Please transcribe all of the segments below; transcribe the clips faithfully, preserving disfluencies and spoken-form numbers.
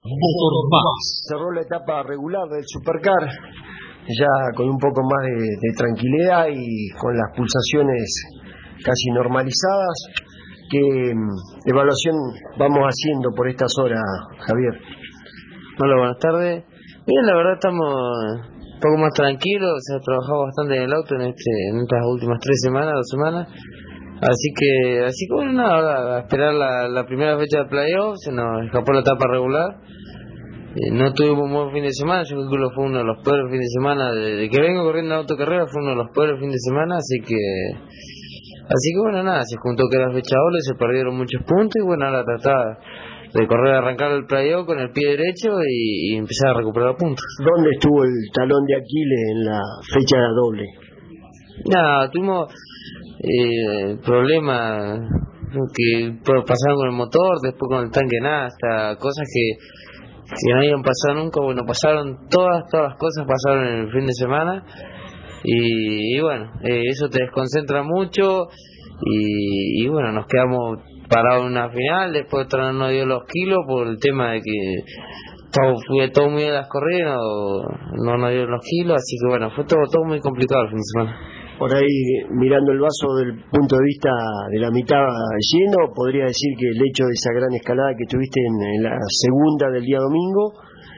Motor Más. Cerró la etapa regular del Supercar, ya con un poco más de, de tranquilidad y con las pulsaciones casi normalizadas. ¿Qué mm, evaluación vamos haciendo por estas horas, Javier? Hola, buenas tardes. Bien, la verdad estamos un poco más tranquilos, se ha trabajado bastante en el auto en, este, en estas últimas tres semanas, dos semanas. Así que, así que bueno, nada, a esperar la, la primera fecha de playoff, se nos escapó la etapa regular. Eh, no tuvimos un buen fin de semana, yo creo que fue uno de los peores fines de semana, desde que vengo corriendo en autocarrera fue uno de los peores fines de semana, así que, así que bueno, nada, se juntó que era fecha doble, se perdieron muchos puntos y bueno, ahora tratar de correr, arrancar el playoff con el pie derecho y, y empezar a recuperar puntos. ¿Dónde estuvo el talón de Aquiles en la fecha doble? Nada, tuvimos eh, problemas que pasaron con el motor, después con el tanque de nafta, cosas que, que no habían pasado nunca. Bueno, pasaron todas, todas las cosas pasaron en el fin de semana y, y bueno, eh, eso te desconcentra mucho y, y bueno, nos quedamos parados en una final, después no nos dio los kilos por el tema de que todo, fue todo muy bien las corridas, no, no nos dio los kilos, así que bueno, fue todo, todo muy complicado el fin de semana. Por ahí, mirando el vaso del punto de vista de la mitad lleno, podría decir que el hecho de esa gran escalada que tuviste en, en la segunda del día domingo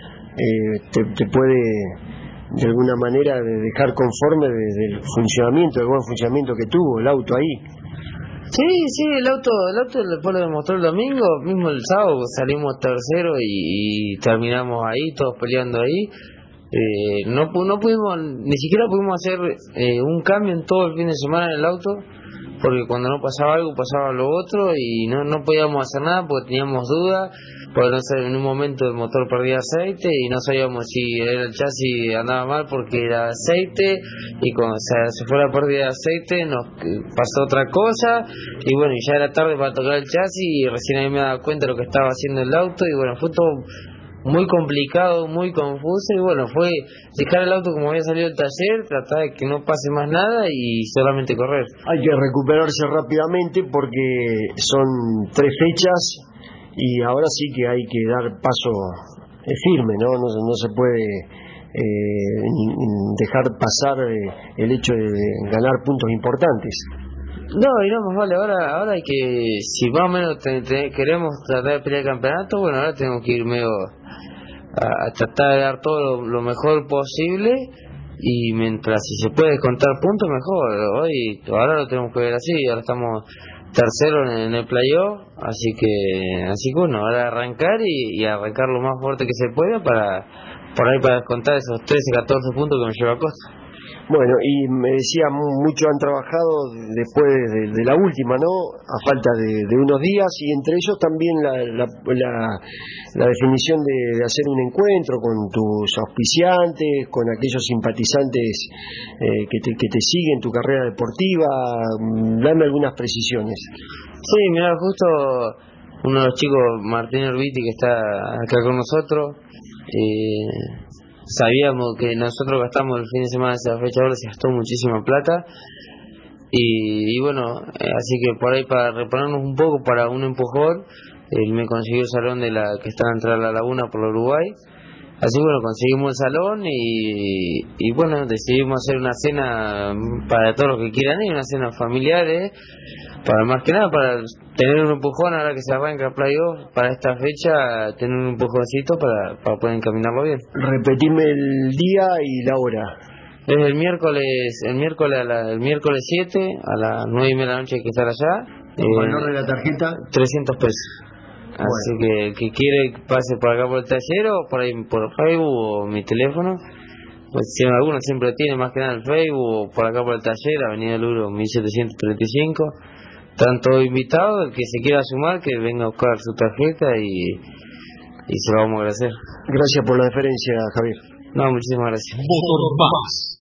eh, te, te puede de alguna manera dejar conforme de, del funcionamiento, del buen funcionamiento que tuvo el auto ahí. Sí, sí, el auto, el auto después lo demostró el domingo, mismo el sábado salimos tercero y, y terminamos ahí, todos peleando ahí. Eh, no no pudimos, ni siquiera pudimos hacer eh, un cambio en todo el fin de semana en el auto, porque cuando no pasaba algo pasaba lo otro y no no podíamos hacer nada porque teníamos dudas, porque no sé, en un momento el motor perdía aceite y no sabíamos si era el chasis andaba mal porque era aceite, y cuando se, se fue la pérdida de aceite nos pasó otra cosa y bueno, y ya era tarde para tocar el chasis y recién ahí me daba cuenta de lo que estaba haciendo el auto y bueno, fue todo muy complicado, muy confuso y bueno, fue dejar el auto como había salido del taller, tratar de que no pase más nada y solamente correr. Hay que recuperarse rápidamente porque son tres fechas y ahora sí que hay que dar paso eh, firme, ¿no? No, no se puede eh, dejar pasar eh, el hecho de ganar puntos importantes. No, y no más vale, ahora ahora hay que, si más o menos te, te, queremos tratar de pelear el campeonato, bueno, ahora tenemos que ir medio a, a tratar de dar todo lo, lo mejor posible y mientras si se puede contar puntos mejor. Hoy ahora lo tenemos que ver así, ahora estamos tercero en, en el playoff, así que así que bueno, ahora arrancar y, y arrancar lo más fuerte que se pueda para por ahí para contar esos trece, catorce puntos que nos lleva a Costa. Bueno, y me decía, muchos han trabajado después de, de la última, ¿no? A falta de, de unos días, y entre ellos también la, la, la, la definición de, de hacer un encuentro con tus auspiciantes, con aquellos simpatizantes eh, que, te, que te siguen tu carrera deportiva. Dame algunas precisiones. Sí, mira, justo uno de los chicos, Martín Orbiti, que está acá con nosotros, eh, sabíamos que nosotros gastamos el fin de semana de esa fecha, ahora se gastó muchísima plata y, y bueno, eh, así que por ahí para reponernos un poco, para un empujón, él me consiguió el salón de la que está en Entrada a la Laguna por Uruguay, así que bueno, conseguimos el salón y, y bueno, decidimos hacer una cena para todos los que quieran ir, una cena familiar, ¿eh? Para más que nada, para tener un empujón ahora que se arranca el playoff, para esta fecha, tener un empujoncito para, para poder encaminarlo bien. Repetime el día y la hora. Es el miércoles, el miércoles a la, el miércoles siete, a las nueve y media de la noche hay que estar allá. ¿El eh, valor de la tarjeta? trescientos pesos. Bueno. Así que el que quiere pase por acá por el taller o por ahí por Facebook o mi teléfono. Pues si alguno siempre tiene más que nada el Facebook o por acá por el taller, Avenida Luro mil setecientos treinta y cinco. Están todos invitados, el que se quiera sumar, que venga a buscar su tarjeta y, y se lo vamos a agradecer. Gracias por la deferencia, Javier. No, muchísimas gracias. Motor Más.